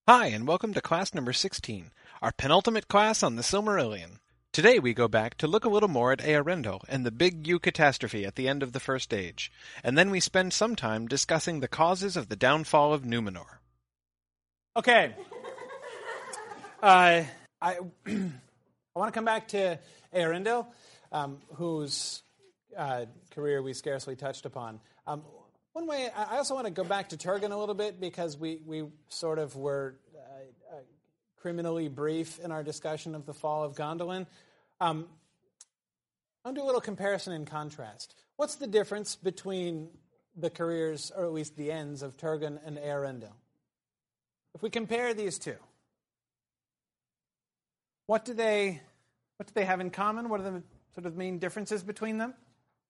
Hi, and welcome to class number 16, our penultimate class on the Silmarillion. Today we go back to look a little more at Eärendil and the Big U catastrophe at the end of the First Age, and then we spend some time discussing the causes of the downfall of Numenor. Okay. I want to come back to Eärendil, whose career we scarcely touched upon. One way, I also want to go back to Turgon a little bit because we sort of were criminally brief in our discussion of the fall of Gondolin. I'll do a little comparison and contrast. What's the difference between the careers, or at least the ends, of Turgon and Eärendil? If we compare these two, what do they have in common? What are the sort of main differences between them?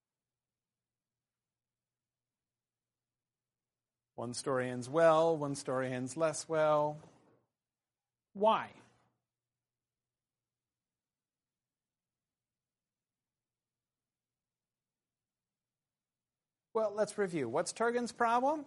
One story ends well, one story ends less well. Why? Well, let's review. What's Turgon's problem?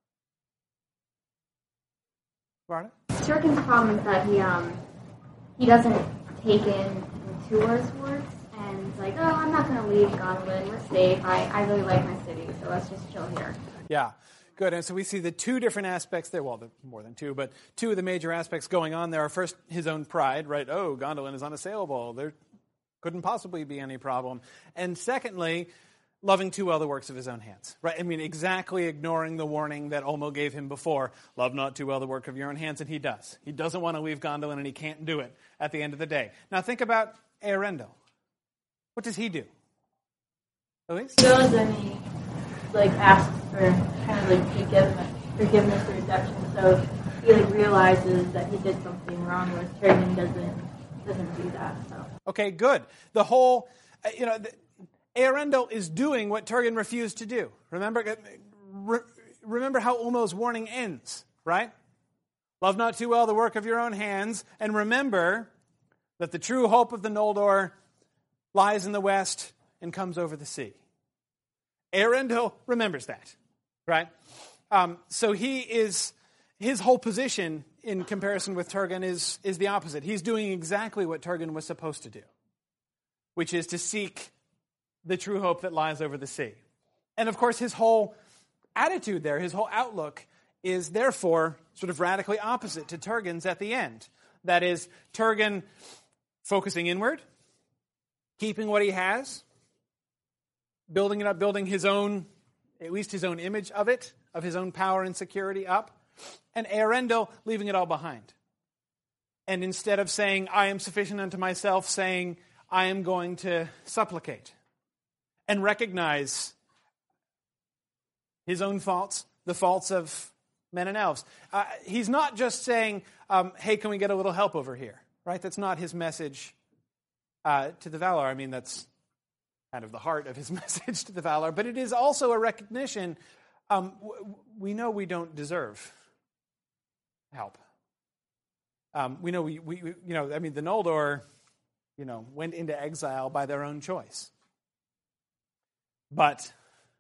Varda? Turgon's problem is that he doesn't take in Tuor's words, and he's like, oh, I'm not going to leave Gondolin. We're safe. I really like my city, so let's just chill here. Yeah. Good, and so we see the two different aspects there. Well, more than two, but two of the major aspects going on there are first his own pride, right? Oh, Gondolin is unassailable. There couldn't possibly be any problem. And secondly, loving too well the works of his own hands, right? I mean, exactly ignoring the warning that Ulmo gave him before. Love not too well the work of your own hands, and he does. He doesn't want to leave Gondolin, and he can't do it at the end of the day. Now think about Eärendil. What does he do? Elise? He goes and he asks for kind of forgiveness or redemption. So he realizes that he did something wrong, whereas Turgon doesn't do that. So okay, good. The whole, Eärendil is doing what Turgon refused to do. Remember how Ulmo's warning ends, right? Love not too well the work of your own hands, and remember that the true hope of the Noldor lies in the west and comes over the sea. Eärendil remembers that, right? So his whole position in comparison with Turgon is the opposite. He's doing exactly what Turgon was supposed to do, which is to seek the true hope that lies over the sea. And of course, his whole attitude there, his whole outlook, is therefore sort of radically opposite to Turgon's at the end. That is, Turgon focusing inward, keeping what he has, building it up, building his own, at least his own image of it, of his own power and security up, and Eärendil leaving it all behind. And instead of saying, I am sufficient unto myself, saying, I am going to supplicate and recognize his own faults, the faults of men and elves. He's not just saying, hey, can we get a little help over here, right? That's not his message to the Valar. I mean, that's kind of the heart of his message to the Valar, but it is also a recognition we know we don't deserve help. We know the Noldor, went into exile by their own choice. But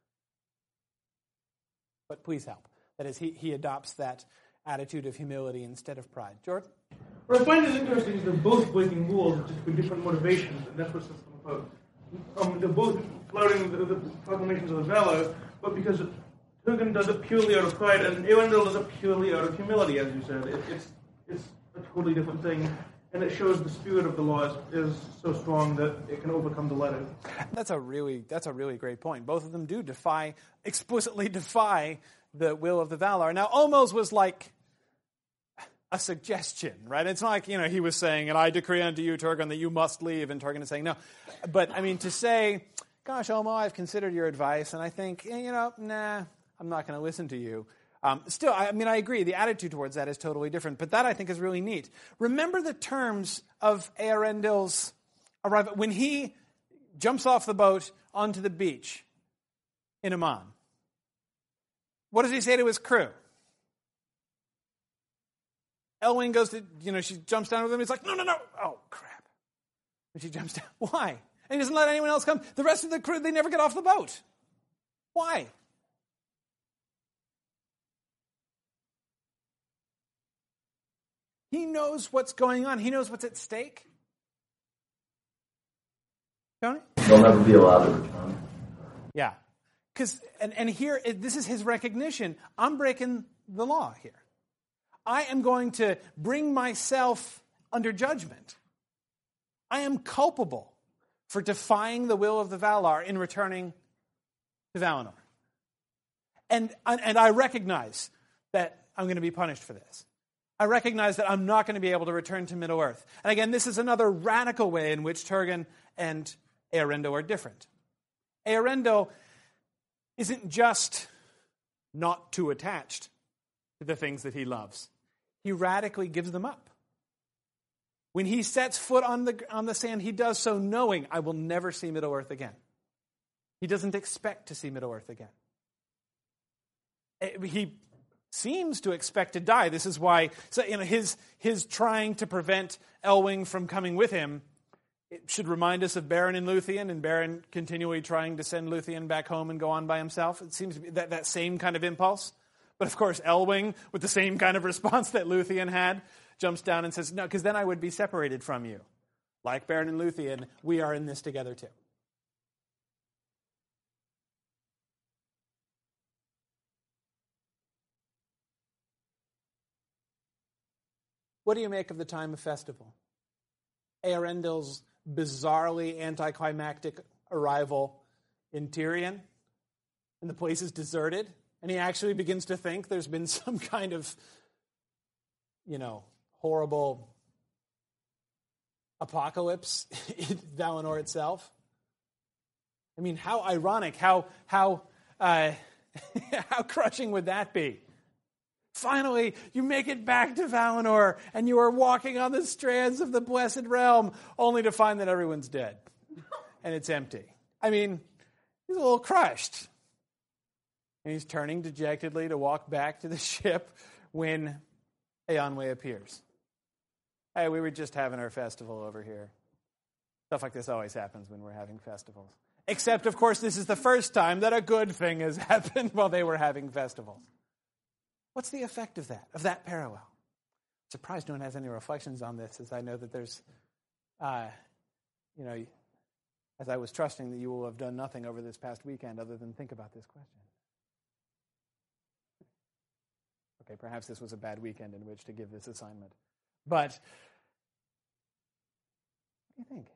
please help. That is, he adopts that attitude of humility instead of pride. Jordan? What I find is interesting is they're both breaking rules, just with different motivations, and that's what sets them apart. They're both flouting the proclamations of the Valar, but because Turgon does it purely out of pride, and Eärendil does it purely out of humility, as you said. It's a totally different thing, and it shows the spirit of the law is so strong that it can overcome the letter. That's a really great point. Both of them do explicitly defy the will of the Valar. Now, Ulmo's was like a suggestion, right? It's not like, he was saying, and I decree unto you, Turgon, that you must leave, and Turgon is saying no. But, to say, gosh, Ulmo, I've considered your advice, and I think, nah, I'm not going to listen to you. Still, I agree, the attitude towards that is totally different, but that, I think, is really neat. Remember the terms of Eärendil's arrival. When he jumps off the boat onto the beach in Aman, what does he say to his crew? Elwyn goes to, she jumps down with him. He's like, no. Oh, crap. And she jumps down. Why? And he doesn't let anyone else come. The rest of the crew, they never get off the boat. Why? He knows what's going on. He knows what's at stake. Tony? They'll never be allowed to return. Yeah. And here, this is his recognition. I'm breaking the law here. I am going to bring myself under judgment. I am culpable for defying the will of the Valar in returning to Valinor. And I recognize that I'm going to be punished for this. I recognize that I'm not going to be able to return to Middle-earth. And again, this is another radical way in which Turgon and Eärendil are different. Eärendil isn't just not too attached to the things that he loves. He radically gives them up. When he sets foot on the sand, he does so knowing, I will never see Middle-earth again. He doesn't expect to see Middle-earth again. He seems to expect to die. This is why his trying to prevent Elwing from coming with him, it should remind us of Beren and Luthien, and Beren continually trying to send Luthien back home and go on by himself. It seems to be that same kind of impulse. But of course, Elwing, with the same kind of response that Luthien had, jumps down and says, no, because then I would be separated from you. Like Beren and Luthien, we are in this together too. What do you make of the time of festival? Eärendil's bizarrely anticlimactic arrival in Tirion, and the place is deserted, and he actually begins to think there's been some kind of, horrible apocalypse in Valinor itself. I mean, how ironic, how crushing would that be? Finally, you make it back to Valinor, and you are walking on the strands of the Blessed Realm, only to find that everyone's dead, and it's empty. I mean, he's a little crushed. And he's turning dejectedly to walk back to the ship when Eönwë appears. Hey, we were just having our festival over here. Stuff like this always happens when we're having festivals. Except, of course, this is the first time that a good thing has happened while they were having festivals. What's the effect of that parallel? I'm surprised no one has any reflections on this, as I know that there's, as I was trusting that you will have done nothing over this past weekend other than think about this question. Okay, perhaps this was a bad weekend in which to give this assignment. But what do you think?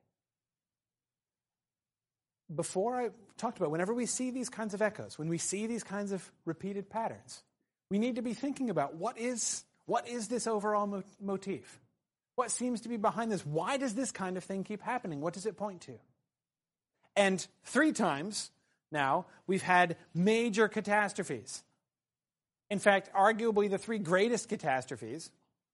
Before I talked about, whenever we see these kinds of echoes, when we see these kinds of repeated patterns, we need to be thinking about what is this overall motif? What seems to be behind this? Why does this kind of thing keep happening? What does it point to? And 3 times now, we've had major catastrophes. In fact, arguably the 3 greatest catastrophes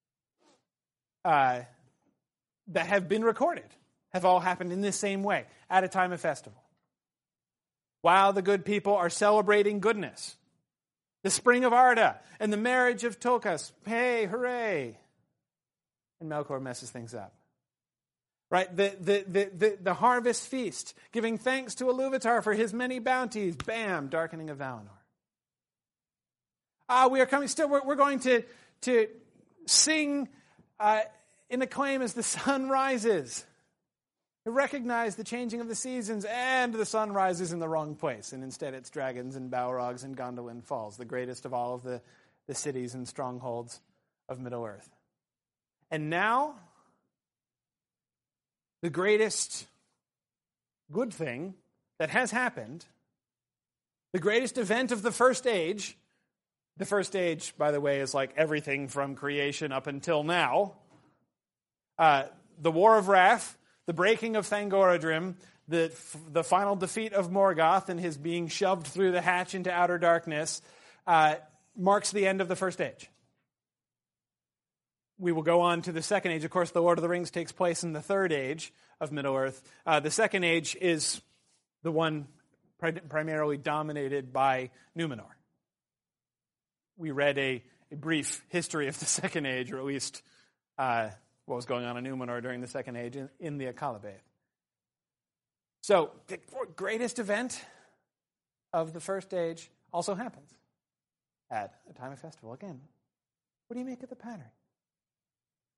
that have been recorded have all happened in this same way, at a time of festival. While the good people are celebrating goodness, the spring of Arda and the marriage of Tulkas, hey, hooray! And Melkor messes things up. Right? The harvest feast, giving thanks to Iluvatar for his many bounties, bam, darkening of Valinor. We are coming still. We're going to sing in acclaim as the sun rises. To recognize the changing of the seasons, and the sun rises in the wrong place, and instead it's dragons and Balrogs and Gondolin Falls, the greatest of all of the cities and strongholds of Middle-earth. And now, the greatest good thing that has happened, the greatest event of the First Age. The First Age, by the way, is like everything from creation up until now. The War of Wrath, the breaking of Thangorodrim, the final defeat of Morgoth and his being shoved through the hatch into outer darkness, marks the end of the First Age. We will go on to the Second Age. Of course, the Lord of the Rings takes place in the Third Age of Middle-earth. The Second Age is the one primarily dominated by Numenor. We read a brief history of the Second Age, or at least what was going on in Numenor during the Second Age in the Akalabaith. So, the greatest event of the First Age also happens at a time of festival. Again, what do you make of the pattern?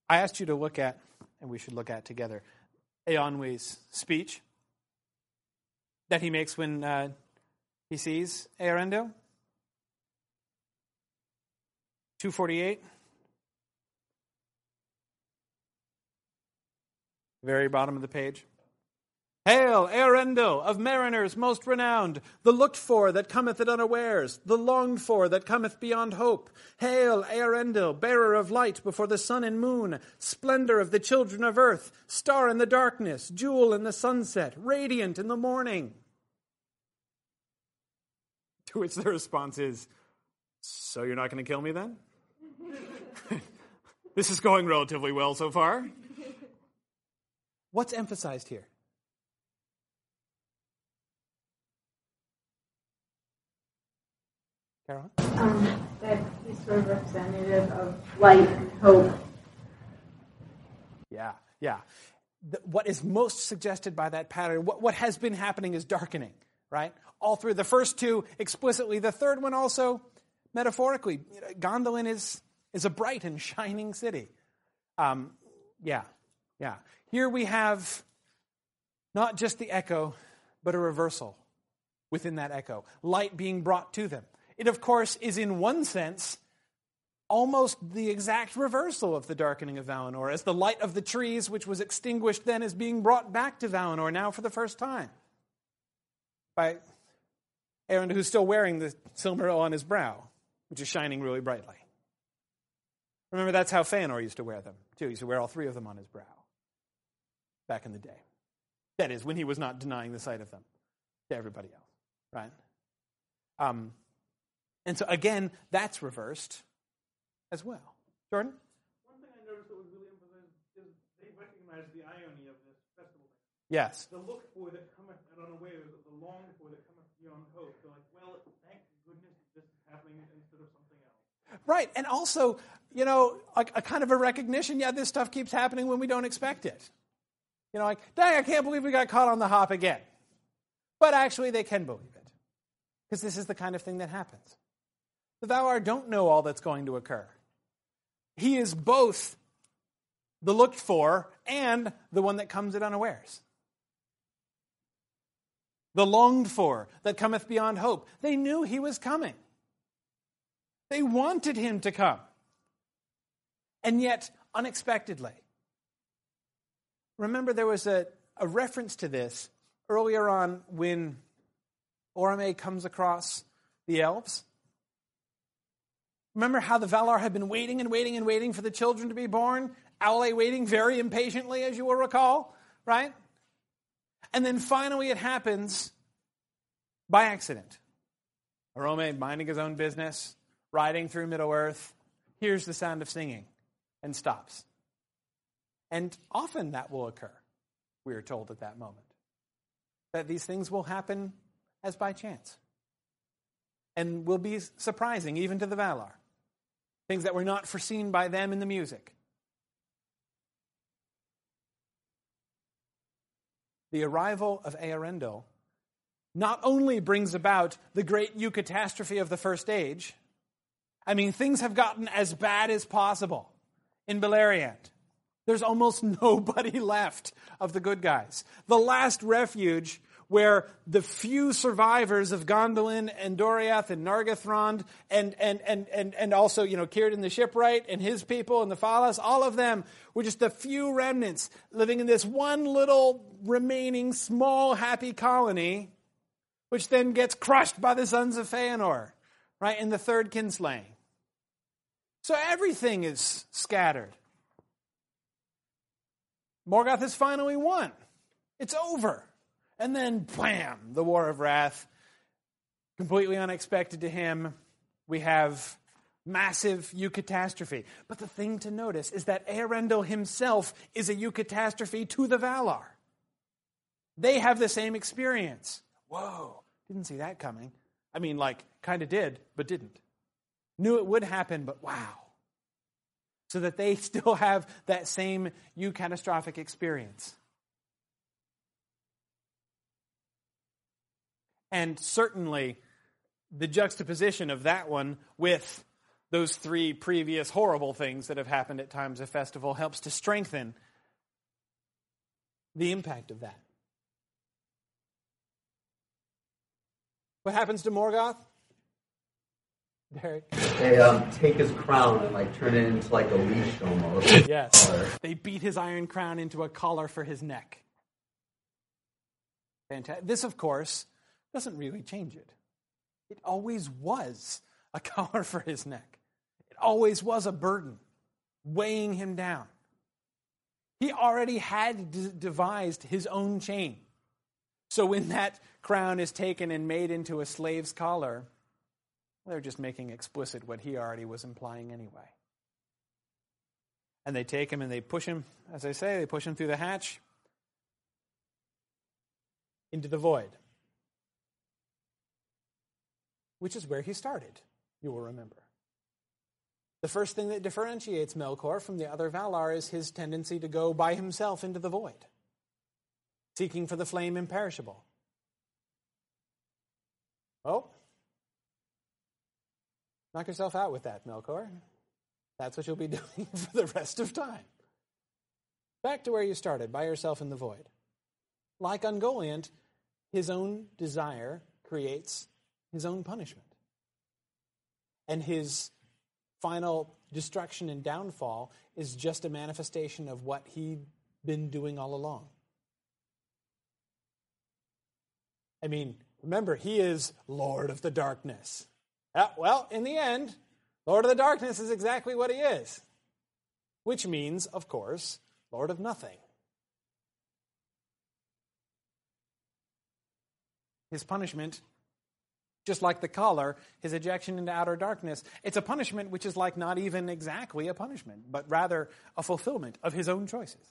I asked you to look at, and we should look at together, Eonwe's speech that he makes when he sees Earendil. 248. Very bottom of the page. Hail, Earendil, of mariners most renowned, the looked for that cometh at unawares, the longed for that cometh beyond hope. Hail, Earendil, bearer of light before the sun and moon, splendor of the children of earth, star in the darkness, jewel in the sunset, radiant in the morning. To which the response is, so you're not going to kill me then? This is going relatively well so far. What's emphasized here? Caroline? That he's sort of representative of light and hope. Yeah. What is most suggested by that pattern, what has been happening is darkening, right? All through the first two explicitly, the third one also metaphorically. Gondolin is a bright and shining city. Here we have not just the echo, but a reversal within that echo. Light being brought to them. It, of course, is in one sense almost the exact reversal of the darkening of Valinor, as the light of the trees, which was extinguished then, is being brought back to Valinor now for the first time. By Eärendil, who's still wearing the silmaril on his brow, which is shining really brightly. Remember, that's how Feanor used to wear them, too. He used to wear all three of them on his brow back in the day. That is, when he was not denying the sight of them to everybody else, right? And so, again, that's reversed as well. Jordan? One thing I noticed that was really emphasized is they recognize the irony of this festival. Yes. The look for that cometh at unawares, the long for that cometh beyond hope. They're like, well, thank goodness this is happening instead of something else. Right, and also, a kind of a recognition, this stuff keeps happening when we don't expect it. Dang, I can't believe we got caught on the hop again. But actually, they can believe it. Because this is the kind of thing that happens. The Valar don't know all that's going to occur. He is both the looked for and the one that comes at unawares. The longed for that cometh beyond hope. They knew he was coming. They wanted him to come. And yet, unexpectedly. Remember, there was a reference to this earlier on when Orome comes across the elves. Remember how the Valar had been waiting and waiting and waiting for the children to be born? Aule waiting very impatiently, as you will recall, right? And then finally it happens by accident. Orome, minding his own business, riding through Middle-earth, hears the sound of singing and stops. And often that will occur, we are told at that moment. That these things will happen as by chance. And will be surprising even to the Valar. Things that were not foreseen by them in the music. The arrival of Eärendil not only brings about the great eucatastrophe of the First Age. Things have gotten as bad as possible in Beleriand. There's almost nobody left of the good guys. The last refuge where the few survivors of Gondolin and Doriath and Nargothrond and also, Círdan the Shipwright and his people and the Falas, all of them were just a few remnants living in this one little remaining small happy colony, which then gets crushed by the sons of Feanor, right, in the third kinslaying. So everything is scattered. Morgoth has finally won. It's over. And then, bam, the War of Wrath. Completely unexpected to him. We have massive eucatastrophe. But the thing to notice is that Eärendil himself is a eucatastrophe to the Valar. They have the same experience. Whoa, didn't see that coming. Kind of did, but didn't. Knew it would happen, but wow. So that they still have that same eucatastrophic experience. And certainly the juxtaposition of that one with those three previous horrible things that have happened at times of festival helps to strengthen the impact of that. What happens to Morgoth? Derek? They take his crown and like turn it into like a leash almost. Yes. Collar. They beat his iron crown into a collar for his neck. Fantastic. This, of course, doesn't really change it. It always was a collar for his neck. It always was a burden weighing him down. He already had devised his own chain. So when that crown is taken and made into a slave's collar, they're just making explicit what he already was implying anyway. And they take him and they push him, as I say, they push him through the hatch into the void, which is where he started, you will remember. The first thing that differentiates Melkor from the other Valar is his tendency to go by himself into the void, seeking for the flame imperishable. Oh, knock yourself out with that, Melkor. That's what you'll be doing for the rest of time. Back to where you started, by yourself in the void. Like Ungoliant, his own desire creates his own punishment. And his final destruction and downfall is just a manifestation of what he'd been doing all along. I mean, remember, he is Lord of the Darkness. Well, in the end, Lord of the Darkness is exactly what he is. Which means, of course, Lord of Nothing. His punishment, just like the collar, his ejection into outer darkness, it's a punishment which is like not even exactly a punishment, but rather a fulfillment of his own choices.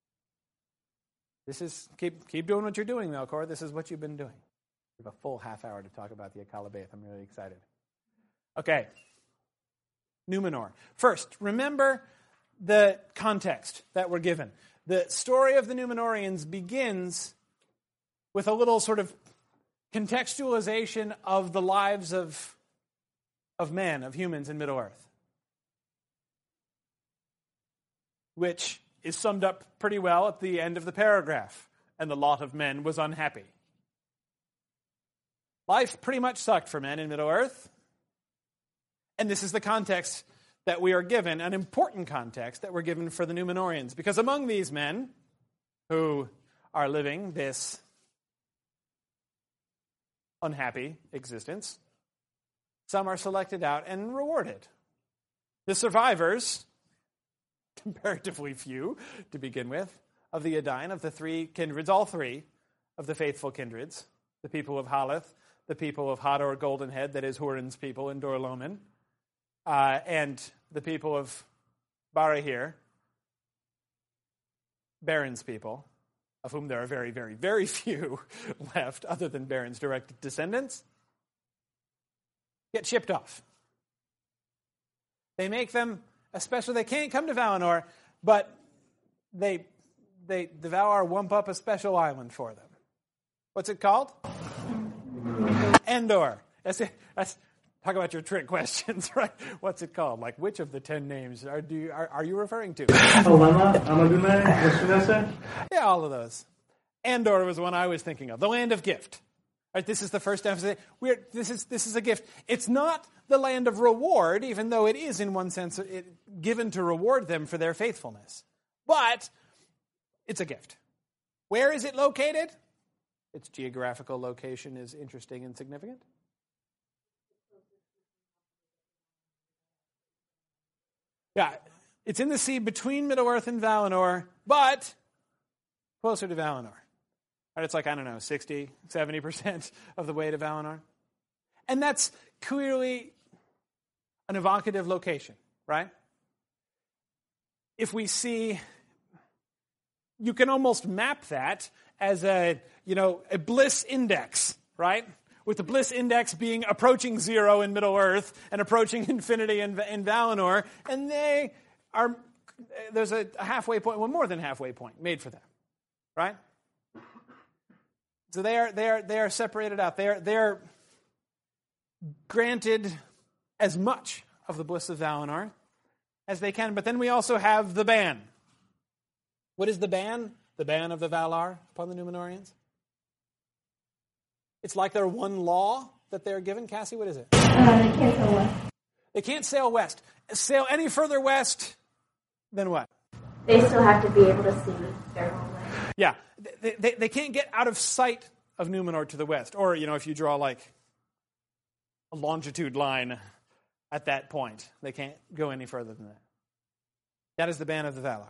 This is, keep doing what you're doing, Melkor. This is what you've been doing. We have a full half hour to talk about the Akalabaith. I'm really excited. Okay. Numenor. First, remember the context that we're given. The story of the Numenorians begins with a little sort of contextualization of the lives of men, of humans in Middle-earth, which is summed up pretty well at the end of the paragraph. And the lot of men was unhappy. Life pretty much sucked for men in Middle-earth. And this is the context that we are given, an important context that we're given for the Numenorians. Because among these men who are living this unhappy existence, some are selected out and rewarded. The survivors, comparatively few to begin with, of the Edain, of the three kindreds, all three of the faithful kindreds, the people of Haleth, the people of Hador Goldenhead, that is Hurin's people in Dor-Lomin, and the people of Barahir, Baron's people, of whom there are very, very, very few left, other than Baron's direct descendants, get shipped off. They make them, especially, they can't come to Valinor, but the Valar wump up a special island for them. What's it called? Endor. Talk about your trick questions, right? What's it called? Like, which of the 10 names are you referring to? Alema, Amadume, Vestinesa? Yeah, all of those. Endor was the one I was thinking of. The land of gift. Right, this is the first emphasis. This is a gift. It's not the land of reward, even though it is in one sense given to reward them for their faithfulness. But it's a gift. Where is it located? Its geographical location is interesting and significant. Yeah, it's in the sea between Middle-earth and Valinor, but closer to Valinor. Right, it's like, I don't know, 60, 70% of the way to Valinor. And that's clearly an evocative location, right? If we see, you can almost map that as a bliss index, right? With the bliss index being approaching 0 in Middle-earth and approaching infinity in Valinor, and there's a halfway point, well, more than halfway point made for them, right? So they are separated out. They are granted as much of the bliss of Valinor as they can. But then we also have the ban. What is the ban? The ban of the Valar upon the Númenóreans? It's like their one law that they're given. Cassie, what is it? They can't sail west. They can't sail west. Sail any further west than what? They still have to be able to see their own way. Yeah. They can't get out of sight of Númenor to the west. Or, if you draw like a longitude line at that point, they can't go any further than that. That is the ban of the Valar.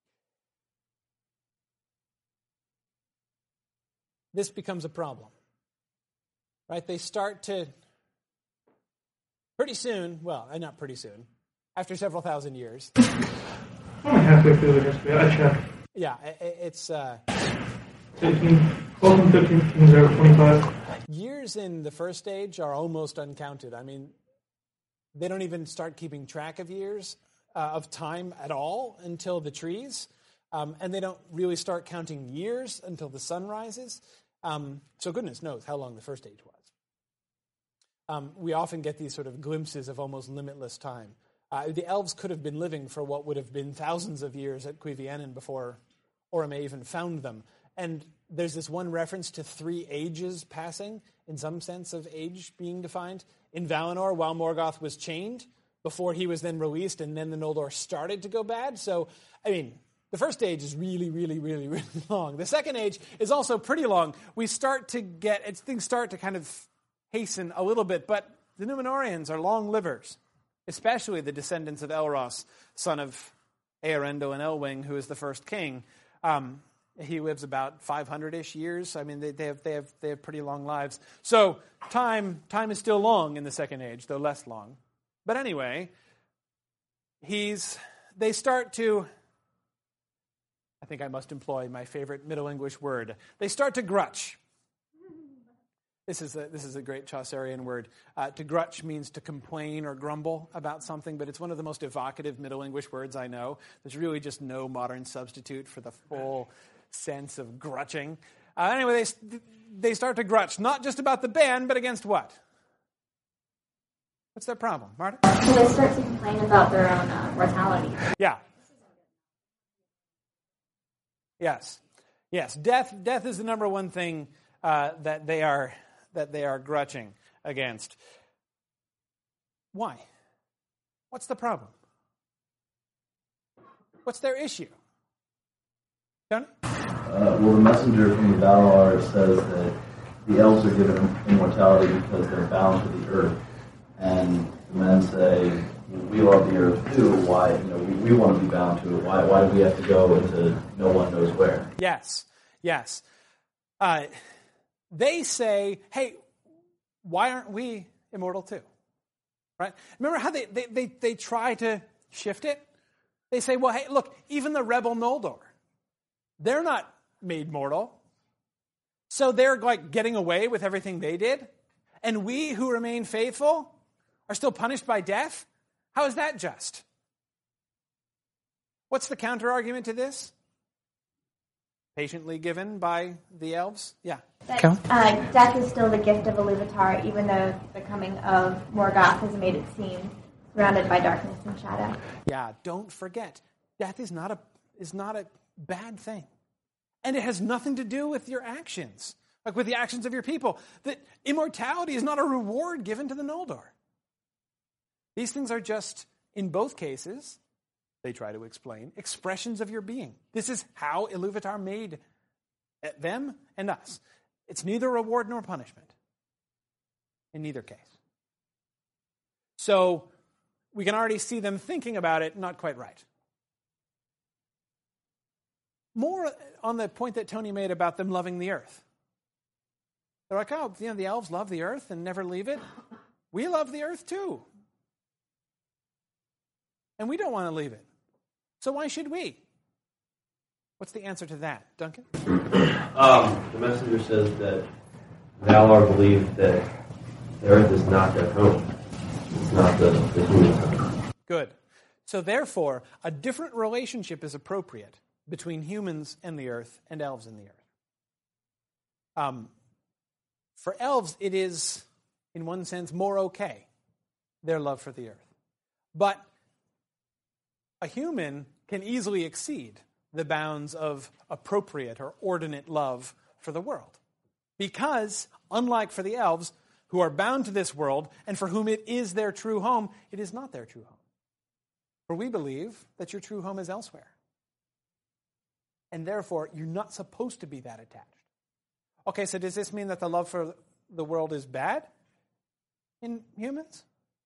This becomes a problem. Right? They start to, pretty soon, not pretty soon, after several thousand years. I'm halfway through the history. I checked. Yeah, it's... 13, 12 and 13 kings are 25. Years in the first age are almost uncounted. I mean, they don't even start keeping track of years, of time at all until the trees. And they don't really start counting years until the sun rises. So goodness knows how long the first age was. We often get these sort of glimpses of almost limitless time. The elves could have been living for what would have been thousands of years at Cuiviénen before Orome even found them. And there's this one reference to 3 ages passing, in some sense of age being defined, in Valinor while Morgoth was chained, before he was then released, and then the Noldor started to go bad. So, I mean, the first age is really, really, really, really long. The second age is also pretty long. Things start to kind of hasten a little bit, but the Númenóreans are long livers, especially the descendants of Elros, son of Eärendil and Elwing, who is the first king. He lives about 500-ish years. I mean, they have pretty long lives. So time is still long in the second age, though less long. But anyway, they start to, I think I must employ my favorite Middle English word. They start to grutch. This is a great Chaucerian word. To grutch means to complain or grumble about something, but it's one of the most evocative Middle English words I know. There's really just no modern substitute for the full sense of grutching. Anyway, they start to grutch, not just about the ban, but against what? What's their problem, Marta? So they start to complain about their own mortality. Yeah. Yes. Death is the number one thing that they are grutching against. Why? What's the problem? What's their issue? Tony? Well, the messenger from the Valar says that the elves are given immortality because they're bound to the earth. And the men say, we love the earth too. Why? We want to be bound to it. Why do we have to go into no one knows where? Yes. They say, hey, why aren't we immortal too? Right? Remember how they try to shift it? They say, well, hey, look, even the rebel Noldor, they're not made mortal. So they're like getting away with everything they did. And we who remain faithful are still punished by death? How is that just? What's the counter-argument to this? Patiently given by the elves? Yeah. Death is still the gift of Iluvatar, even though the coming of Morgoth has made it seem surrounded by darkness and shadow. Yeah, don't forget, death is not a bad thing. And it has nothing to do with your actions, like with the actions of your people. That immortality is not a reward given to the Noldor. These things are just, in both cases, they try to explain, expressions of your being. This is how Iluvatar made them and us. It's neither reward nor punishment in neither case. So we can already see them thinking about it not quite right. More on the point that Tony made about them loving the earth. They're like, oh, the elves love the earth and never leave it. We love the earth too. And we don't want to leave it. So why should we? What's the answer to that, Duncan? The messenger says that Valar believe that the earth is not their home. It's not the human home. Good. So therefore, a different relationship is appropriate between humans and the earth and elves and the earth. For elves, it is, in one sense, more okay, their love for the earth. But a human can easily exceed the bounds of appropriate or ordinate love for the world. Because, unlike for the elves, who are bound to this world and for whom it is their true home, it is not their true home. For we believe that your true home is elsewhere. And therefore, you're not supposed to be that attached. Okay, so does this mean that the love for the world is bad in humans?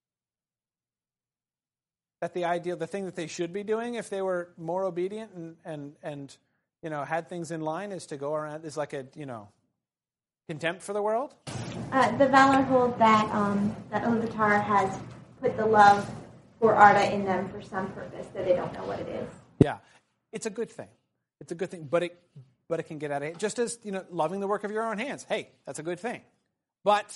That the thing that they should be doing if they were more obedient and had things in line is to go around, is like a, contempt for the world? The Valar hold that Ilúvatar has put the love for Arda in them for some purpose that they don't know what it is. Yeah, it's a good thing. It's a good thing, but it can get out of hand. Just as loving the work of your own hands. Hey, that's a good thing, but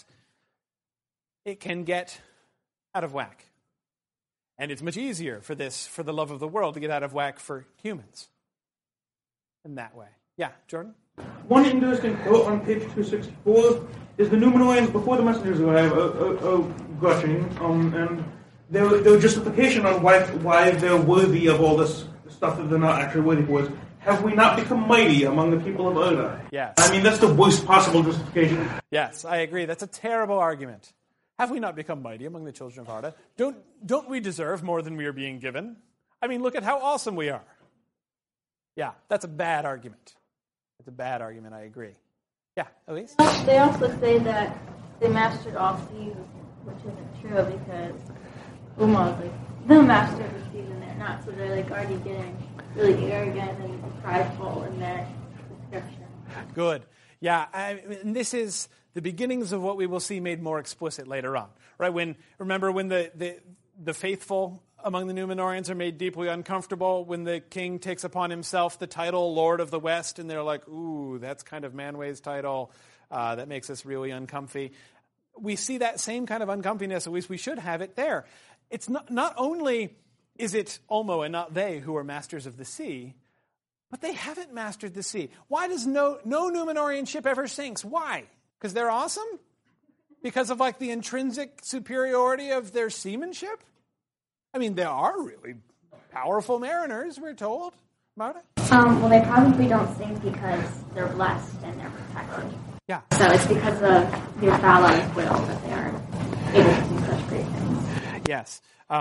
it can get out of whack, and it's much easier for the love of the world to get out of whack for humans in that way. Yeah, Jordan. One interesting quote on page 264 is the Númenóreans before the messengers arrive are gushing, and their justification on why they're worthy of all this stuff that they're not actually worthy for is, have we not become mighty among the people of Arda? Yes. I mean, that's the worst possible justification. Yes, I agree. That's a terrible argument. Have we not become mighty among the children of Arda? Don't we deserve more than we are being given? I mean, look at how awesome we are. Yeah, that's a bad argument. It's a bad argument, I agree. Yeah, Elise? They also say that they mastered all seas, which isn't true because Ulmo is the master of the seas and they're not, so they're already getting really arrogant and prideful in their description. Good. Yeah, and this is the beginnings of what we will see made more explicit later on. Right? Remember when the faithful among the Númenóreans are made deeply uncomfortable when the king takes upon himself the title Lord of the West, and they're like, ooh, that's kind of Manwë's title. That makes us really uncomfy. We see that same kind of uncomfiness, at least we should have it there. It's not only is it Ulmo and not they who are masters of the sea, but they haven't mastered the sea. Why does no Númenórean ship ever sinks? Why? Because they're awesome? Because of the intrinsic superiority of their seamanship? I mean, they are really powerful mariners, we're told. Marta? Well, they probably don't sink because they're blessed and they're protected. Yeah. So it's because of their Valar's will that they are able to do such great things. Yes.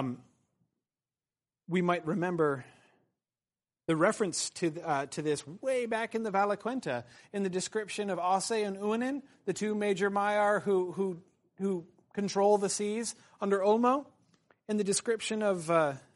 We might remember the reference to this way back in the Valaquenta in the description of Ossë and Uinen, the two major Maiar who control the seas under Ulmo. In the description of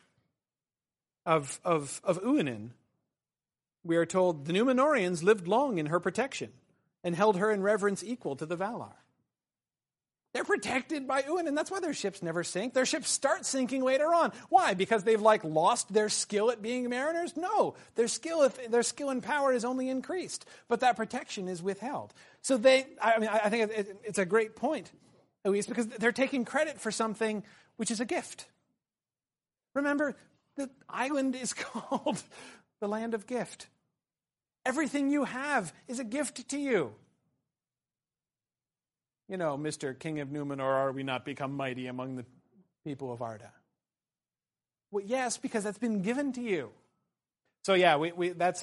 Uinen, we are told the Númenóreans lived long in her protection and held her in reverence equal to the Valar. They're protected by Uinen. That's why their ships never sink. Their ships start sinking later on. Why? Because they've lost their skill at being mariners? No, their skill and power is only increased, but that protection is withheld. So I think it's a great point, at least, because they're taking credit for something which is a gift. Remember, the island is called the land of gift. Everything you have is a gift to you. Mr. King of Númenor, are we not become mighty among the people of Arda? Well, yes, because that's been given to you. So yeah, that's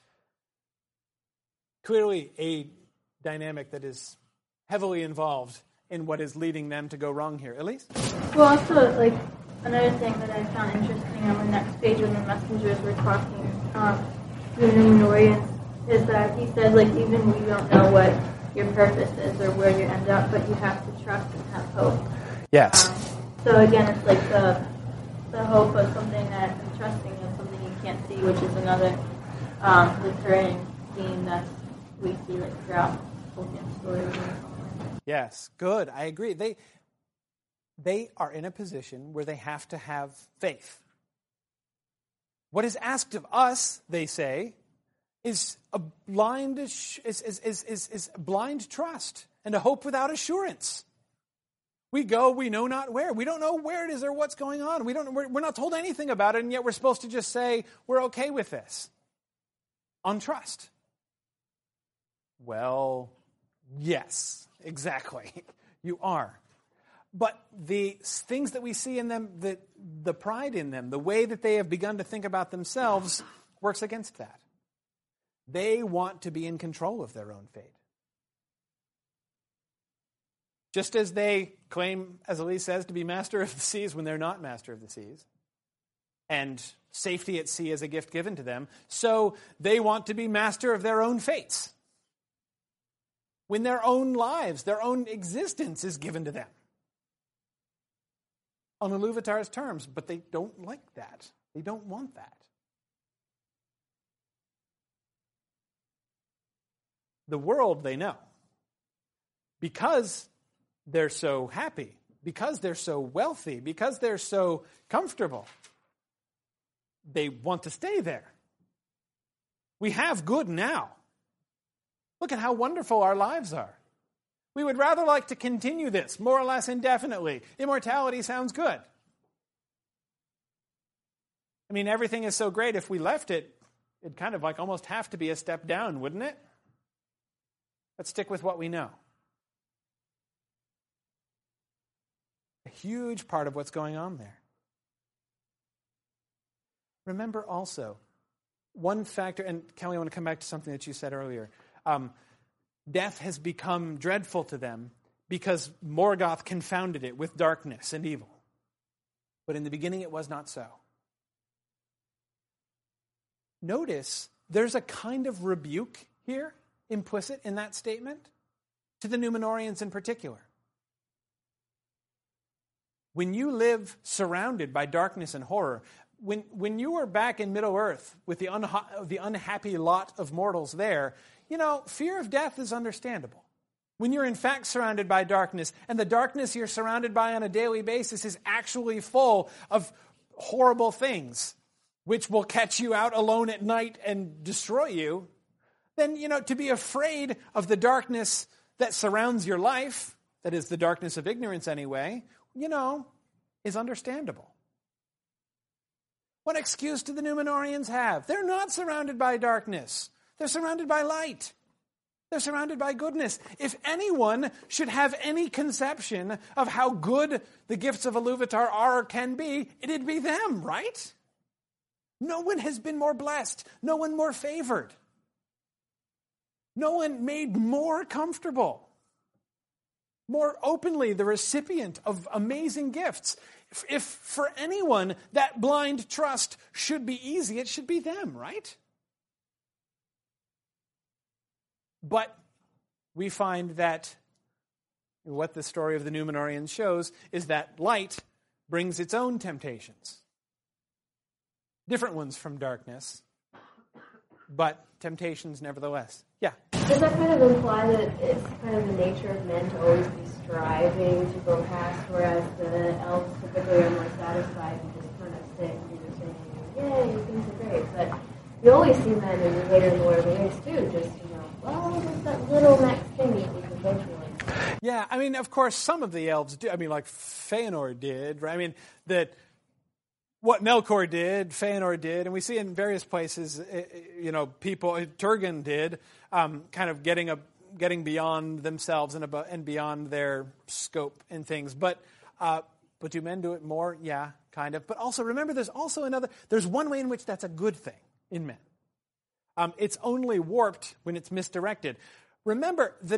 clearly a dynamic that is heavily involved in what is leading them to go wrong here. Elise? Well, also, another thing that I found interesting on the next page when the messengers were talking to the Númenóreans is that he says, even we don't know what your purpose is or where you end up, but you have to trust and have hope. Yes. So again, it's the hope of something that, and trusting of something you can't see, which is another recurring theme that we see throughout Tolkien's stories. Yes, good. I agree. They are in a position where they have to have faith. What is asked of us, they say, is a blind trust and a hope without assurance. We go, we know not where. We don't know where it is or what's going on. We're not told anything about it, and yet we're supposed to just say we're okay with this on trust. Well, yes, exactly. You are. But the things that we see in them, the pride in them, the way that they have begun to think about themselves works against that. They want to be in control of their own fate. Just as they claim, as Elise says, to be master of the seas when they're not master of the seas, and safety at sea is a gift given to them, so they want to be master of their own fates when their own lives, their own existence is given to them on Iluvatar's terms, but they don't like that. They don't want that. The world, they know. Because they're so happy, because they're so wealthy, because they're so comfortable, they want to stay there. We have good now. Look at how wonderful our lives are. We would rather like to continue this, more or less indefinitely. Immortality sounds good. I mean, everything is so great. If we left it, it'd kind of like almost have to be a step down, wouldn't it? Let's stick with what we know. A huge part of what's going on there. Remember also, one factor, and Kelly, I want to come back to something that you said earlier. Death has become dreadful to them because Morgoth confounded it with darkness and evil. But in the beginning it was not so. Notice there's a kind of rebuke here implicit in that statement to the Númenóreans in particular. When you live surrounded by darkness and horror, when you were back in Middle-earth with the unhappy lot of mortals there, fear of death is understandable. When you're in fact surrounded by darkness, and the darkness you're surrounded by on a daily basis is actually full of horrible things, which will catch you out alone at night and destroy you, then, to be afraid of the darkness that surrounds your life, that is the darkness of ignorance anyway, is understandable. What excuse do the Númenóreans have? They're not surrounded by darkness. They're surrounded by light. They're surrounded by goodness. If anyone should have any conception of how good the gifts of Iluvatar are or can be, it'd be them, right? No one has been more blessed. No one more favored. No one made more comfortable, more openly the recipient of amazing gifts. If for anyone that blind trust should be easy, it should be them, right? But we find that what the story of the Númenóreans shows is that light brings its own temptations. Different ones from darkness, but temptations nevertheless. Yeah? Does that kind of imply that it's kind of the nature of men to always be striving to go past, whereas the elves typically are more satisfied and just kind of sit and do their thing, yay, things are great. But you always see men, and later in the Lord of the Rings too, just, just that little next thing that we can go through. Yeah, I mean, of course, some of the elves do. I mean, like Feanor did, right? I mean, what Melkor did, Feanor did, and we see in various places, people, Turgon did, kind of getting beyond themselves and beyond their scope and things. But do men do it more? Yeah, kind of. But also, remember, there's one way in which that's a good thing in men. It's only warped when it's misdirected. Remember, the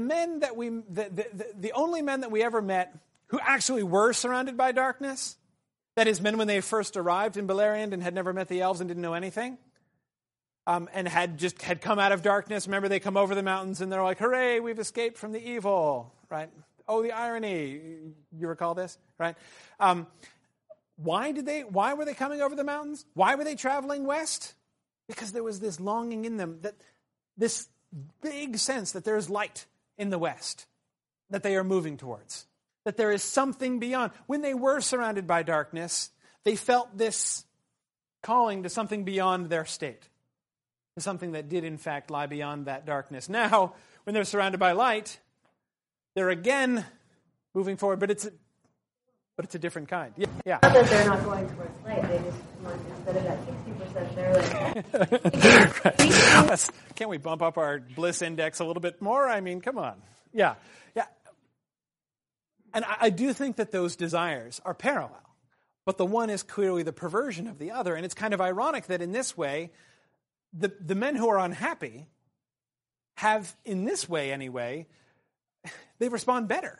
only men that we ever met who actually were surrounded by darkness, that is, men when they first arrived in Beleriand and had never met the elves and didn't know anything, and had come out of darkness. Remember, they come over the mountains and they're like, hooray, we've escaped from the evil, right? Oh, the irony. You recall this, right? Why were they coming over the mountains? Why were they traveling west? Because there was this longing in them, this big sense that there is light in the west that they are moving towards, that there is something beyond. When they were surrounded by darkness, they felt this calling to something beyond their state, to something that did in fact lie beyond that darkness. Now, when they're surrounded by light, they're again moving forward, but it's a different kind. Yeah. Not that they're not going towards light, they just want, instead of that 60%, they're like... Can't we bump up our bliss index a little bit more? I mean, come on. Yeah. And I do think that those desires are parallel. But the one is clearly the perversion of the other. And it's kind of ironic that in this way, the men who are unhappy have, in this way anyway, they respond better.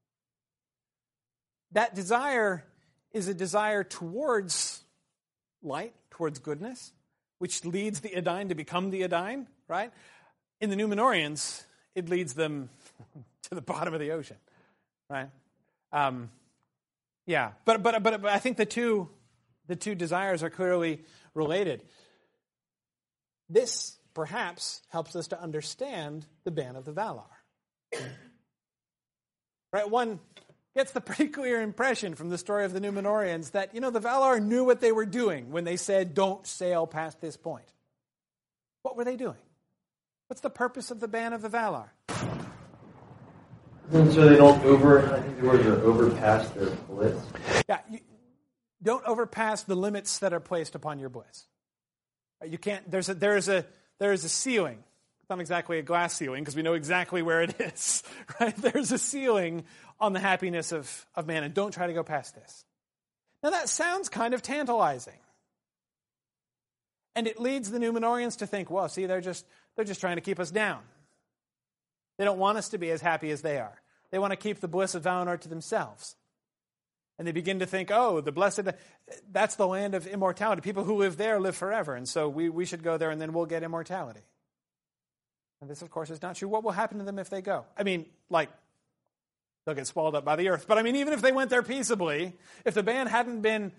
That desire is a desire towards light, towards goodness, which leads the Edine to become the Edine, right? In the Numenorians, it leads them to the bottom of the ocean, right? Yeah, but I think the two desires are clearly related. This perhaps helps us to understand the ban of the Valar. Right? One gets the pretty clear impression from the story of the Numenorians that, the Valar knew what they were doing when they said, don't sail past this point. What were they doing? What's the purpose of the ban of the Valar? So they don't I think the words are overpass their bliss. Yeah, don't overpass the limits that are placed upon your bliss. You can't. There is a ceiling. It's not exactly a glass ceiling because we know exactly where it is. Right? There's a ceiling on the happiness of man, and don't try to go past this. Now that sounds kind of tantalizing, and it leads the Numenorians to think, well, see, they're just trying to keep us down. They don't want us to be as happy as they are. They want to keep the bliss of Valinor to themselves. And they begin to think, oh, the blessed, that's the land of immortality. People who live there live forever, and so we should go there and then we'll get immortality. And this, of course, is not true. What will happen to them if they go? I mean, they'll get swallowed up by the earth. But I mean, even if they went there peaceably, if the ban hadn't been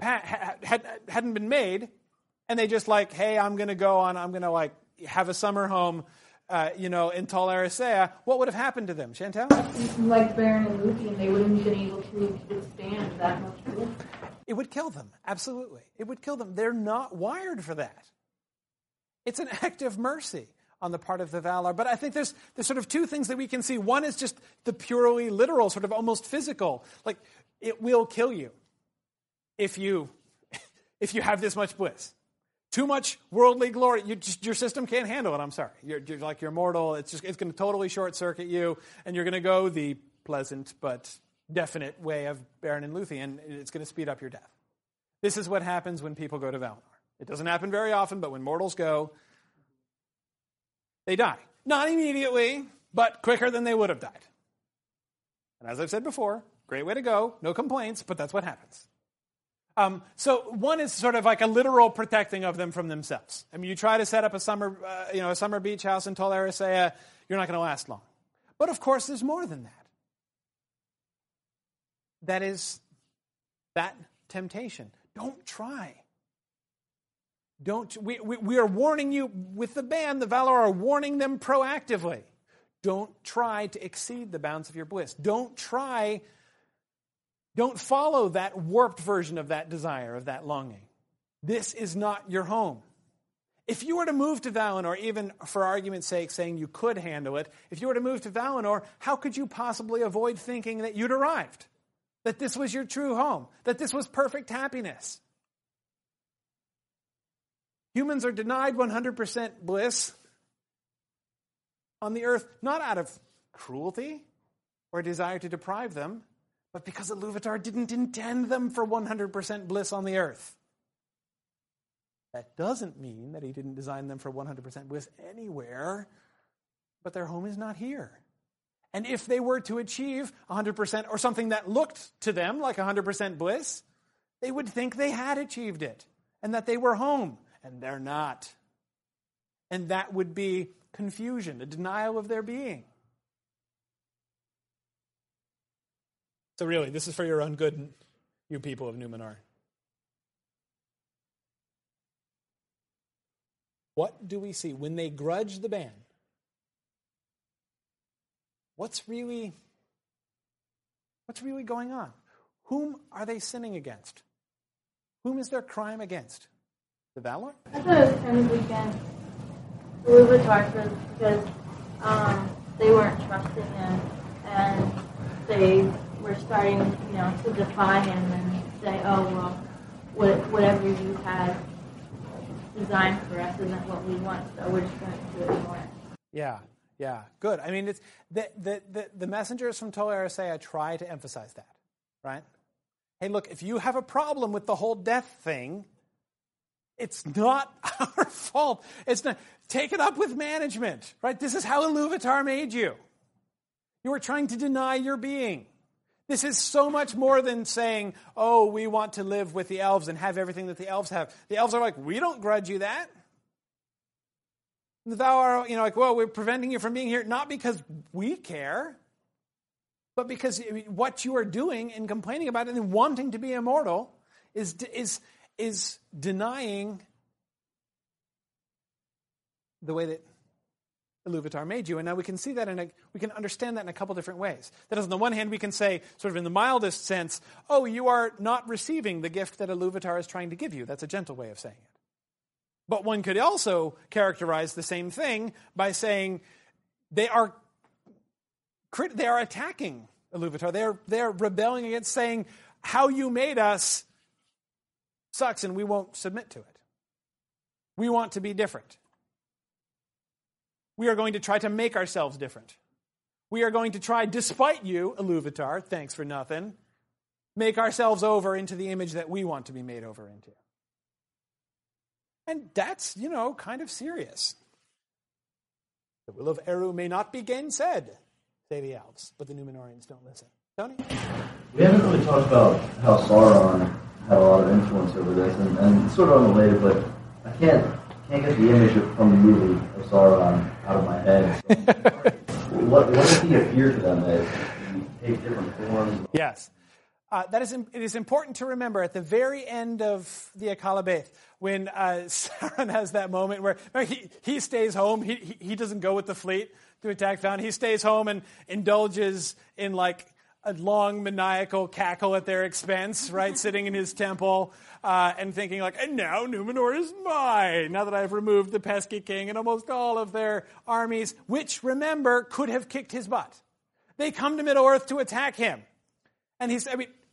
made, and they just hey, I'm going to have a summer home, in Tol Eressëa, what would have happened to them, Chantal? Like Beren and Luthien, they wouldn't have been able to withstand that much bliss. It would kill them, absolutely. It would kill them. They're not wired for that. It's an act of mercy on the part of the Valar. But I think there's sort of two things that we can see. One is just the purely literal, sort of almost physical. It will kill you if you have this much bliss. Too much worldly glory. Your system can't handle it. I'm sorry. You're mortal. It's going to totally short circuit you, and you're going to go the pleasant but definite way of Beren and Luthien, and it's going to speed up your death. This is what happens when people go to Valinor. It doesn't happen very often, but when mortals go, they die. Not immediately, but quicker than they would have died. And as I've said before, great way to go. No complaints, but that's what happens. So one is sort of like a literal protecting of them from themselves. I mean, you try to set up a summer beach house in Tol Eressëa, you're not going to last long. But of course, there's more than that. That is that temptation. Don't try. We are warning you with the ban. The Valar are warning them proactively. Don't try to exceed the bounds of your bliss. Don't follow that warped version of that desire, of that longing. This is not your home. If you were to move to Valinor, even for argument's sake, saying you could handle it, if you were to move to Valinor, how could you possibly avoid thinking that you'd arrived? That this was your true home? That this was perfect happiness? Humans are denied 100% bliss on the earth, not out of cruelty or desire to deprive them, but because Iluvatar didn't intend them for 100% bliss on the earth. That doesn't mean that he didn't design them for 100% bliss anywhere, but their home is not here. And if they were to achieve 100% or something that looked to them like 100% bliss, they would think they had achieved it and that they were home, and they're not. And that would be confusion, a denial of their being. So really, this is for your own good, you people of Numenor. What do we see when they grudge the ban? What's really going on? Whom are they sinning against? Whom is their crime against? The Valar? I thought it was kind of against Iluvatar because they weren't trusting him, and they were starting, to defy him and say, "Oh well, whatever you had designed for us isn't what we want, so we're just going to ignore it." Yeah, Yeah, good. I mean, it's the messengers from Tol Eressëa try to emphasize that, right? Hey, look, if you have a problem with the whole death thing, it's not our fault. It's not. Take it up with management, right? This is how Iluvatar made you. You are trying to deny your being. This is so much more than saying, oh, we want to live with the elves and have everything that the elves have. The elves are like, we don't grudge you that. The Valar are, like, well, we're preventing you from being here, not because we care, but because what you are doing and complaining about it and wanting to be immortal is denying the way that Iluvatar made you. And now we can see that we can understand that in a couple different ways. That is, on the one hand, we can say, sort of in the mildest sense, oh, you are not receiving the gift that Iluvatar is trying to give you. That's a gentle way of saying it. But one could also characterize the same thing by saying they are attacking Iluvatar. They are rebelling against, saying how you made us sucks and we won't submit to it. We want to be different. We are going to try to make ourselves different. We are going to try, despite you, Iluvatar, thanks for nothing, make ourselves over into the image that we want to be made over into. And that's, kind of serious. The will of Eru may not be gainsaid, say the elves, but the Númenóreans don't listen. Tony? We haven't really talked about how Sauron had a lot of influence over this, and it's sort of unrelated, but I can't get the image from the movie of Sauron out of my head. So what is he appear to them as? He take different forms? Yes. It is important to remember at the very end of the Akallabeth, when Sauron has that moment where he stays home, he doesn't go with the fleet to attack Thrawn. He stays home and indulges in like a long maniacal cackle at their expense, right? Sitting in his temple and thinking like, and now Númenor is mine, now that I've removed the pesky king and almost all of their armies, which, remember, could have kicked his butt. They come to Middle-earth to attack him. And as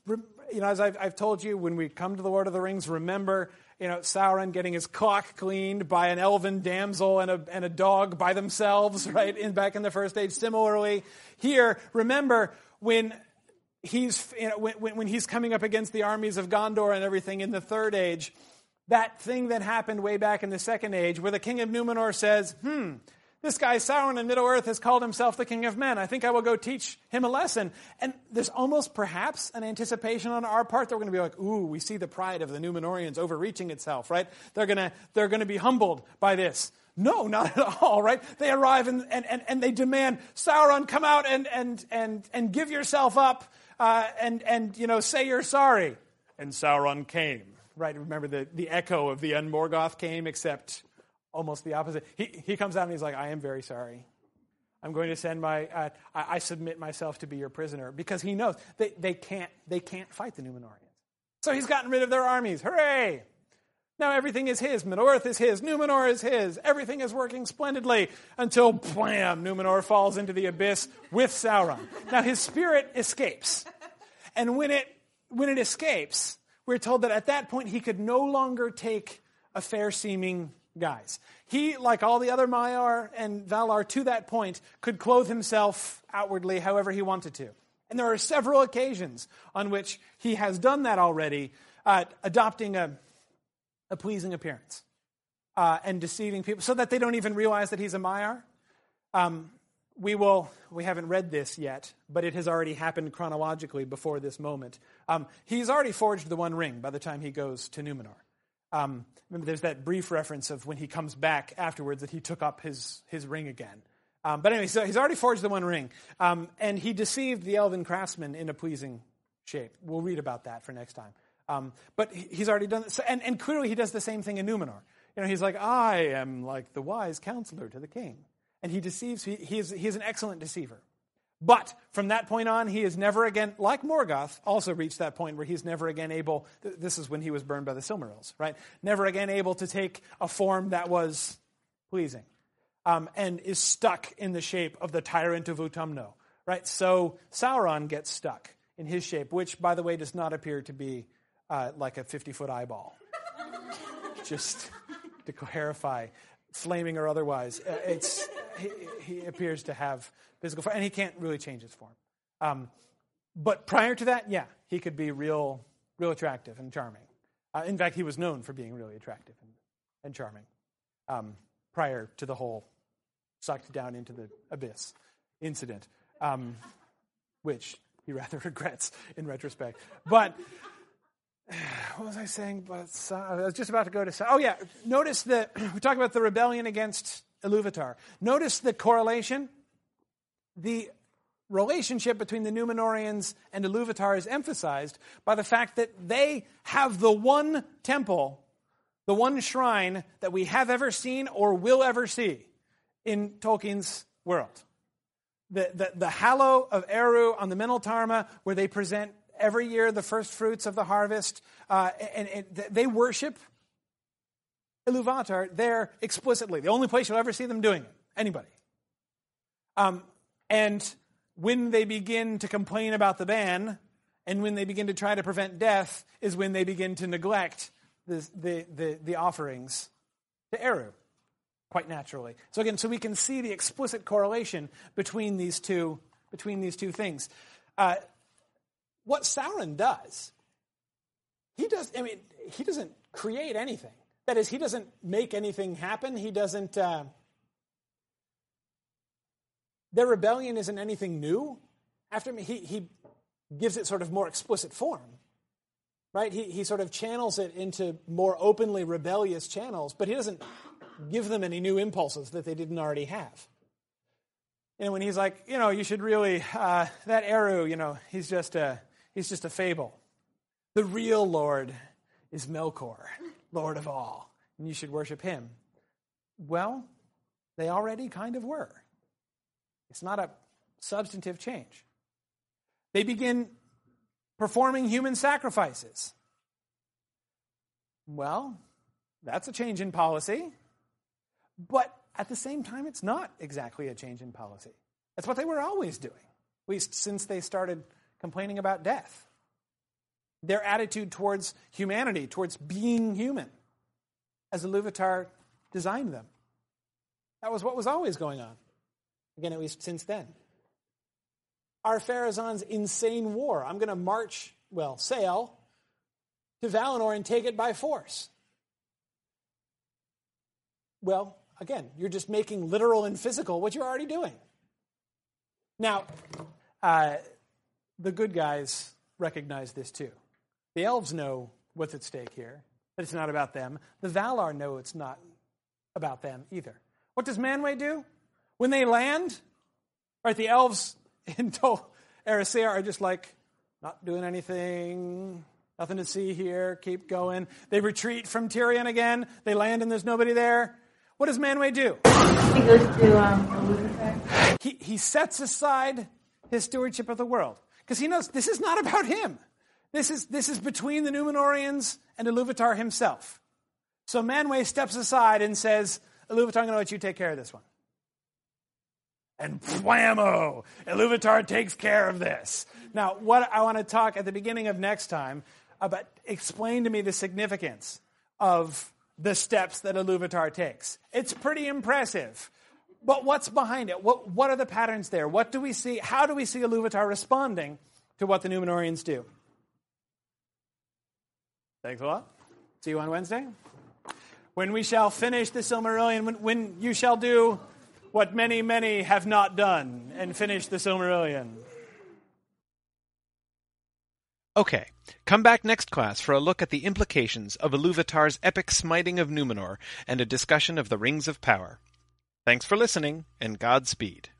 I've told you, when we come to the Lord of the Rings, remember, Sauron getting his cock cleaned by an elven damsel and a dog by themselves, right? Back in the First Age. Similarly, here, remember when he's when he's coming up against the armies of Gondor and everything in the Third Age, that thing that happened way back in the Second Age, where the king of Númenor says, this guy Sauron in Middle-earth has called himself the king of men. I think I will go teach him a lesson. And there's almost perhaps an anticipation on our part that we're going to be like, ooh, we see the pride of the Númenóreans overreaching itself, right? They're going to be humbled by this. No, not at all, right? They arrive and they demand, Sauron, come out and give yourself up and say you're sorry. And Sauron came, right? Remember the echo of the Unmorgoth came, except almost the opposite. He comes out and he's like, I am very sorry. I'm going to send I submit myself to be your prisoner, because he knows they can't fight the Númenóreans. So he's gotten rid of their armies. Hooray! Now everything is his. Middle-earth is his. Númenor is his. Everything is working splendidly until, blam, Númenor falls into the abyss with Sauron. Now his spirit escapes. And when it escapes, we're told that at that point he could no longer take a fair-seeming guise. He, like all the other Maiar and Valar to that point, could clothe himself outwardly however he wanted to. And there are several occasions on which he has done that already, adopting a pleasing appearance and deceiving people so that they don't even realize that he's a Maiar. We haven't read this yet, but it has already happened chronologically before this moment. He's already forged the One Ring by the time he goes to Númenor. Remember, there's that brief reference of when he comes back afterwards that he took up his ring again. But anyway, so he's already forged the One Ring. And he deceived the elven craftsmen in a pleasing shape. We'll read about that for next time. But he's already done this. And clearly he does the same thing in Númenor. He's like, I am like the wise counselor to the king. And he deceives. He is an excellent deceiver. But from that point on, he is never again, like Morgoth, also reached that point where he's never again able, this is when he was burned by the Silmarils, right? Never again able to take a form that was pleasing, and is stuck in the shape of the tyrant of Utumno, right? So Sauron gets stuck in his shape, which, by the way, does not appear to be like a 50-foot eyeball. Just to clarify, flaming or otherwise. he appears to have physical form, and he can't really change his form. But prior to that, yeah, he could be real attractive and charming. In fact, he was known for being really attractive and charming prior to the whole sucked down into the abyss incident, which he rather regrets in retrospect. But what was I saying? I was just about to go to... Oh, yeah. Notice that we talk about the rebellion against Iluvatar. Notice the correlation. The relationship between the Númenóreans and Iluvatar is emphasized by the fact that they have the one temple, the one shrine that we have ever seen or will ever see in Tolkien's world. The Hallow of Eru on the Meneltarma, where they present every year the first fruits of the harvest, and they worship Iluvatar there explicitly. The only place you'll ever see them doing it. Anybody. And when they begin to complain about the ban, and when they begin to try to prevent death, is when they begin to neglect the offerings to Eru, quite naturally. So again, so we can see the explicit correlation between these two things. What Sauron does, he doesn't create anything. That is, he doesn't make anything happen. He doesn't... Their rebellion isn't anything new. He gives it sort of more explicit form, right? He sort of channels it into more openly rebellious channels, but he doesn't give them any new impulses that they didn't already have. And when he's like, you should really, that Eru, he's just a fable. The real Lord is Melkor, Lord of all, and you should worship him. Well, they already kind of were. It's not a substantive change. They begin performing human sacrifices. Well, that's a change in policy. But at the same time, it's not exactly a change in policy. That's what they were always doing, at least since they started complaining about death. Their attitude towards humanity, towards being human, as Iluvatar designed them. That was what was always going on. Again, at least since then. Ar-Pharazôn's insane war. I'm going to sail to Valinor and take it by force. Well, again, you're just making literal and physical what you're already doing. Now, the good guys recognize this too. The elves know what's at stake here, that it's not about them. The Valar know it's not about them either. What does Manwë do? When they land, right, the elves in Tol Eressëa are just like, not doing anything, nothing to see here, keep going. They retreat from Tirion again. They land and there's nobody there. What does Manwë do? He goes to Iluvatar. He sets aside his stewardship of the world because he knows this is not about him. This is between the Númenóreans and Iluvatar himself. So Manwë steps aside and says, Iluvatar, I'm going to let you take care of this one. And whammo! Iluvatar takes care of this. Now, what I want to talk at the beginning of next time about, explain to me the significance of the steps that Iluvatar takes. It's pretty impressive. But what's behind it? What are the patterns there? What do we see? How do we see Iluvatar responding to what the Númenóreans do? Thanks a lot. See you on Wednesday. When we shall finish the Silmarillion, when you shall do what many, many have not done, and finish the Silmarillion. Okay, come back next class for a look at the implications of Iluvatar's epic smiting of Númenor and a discussion of the Rings of Power. Thanks for listening, and Godspeed.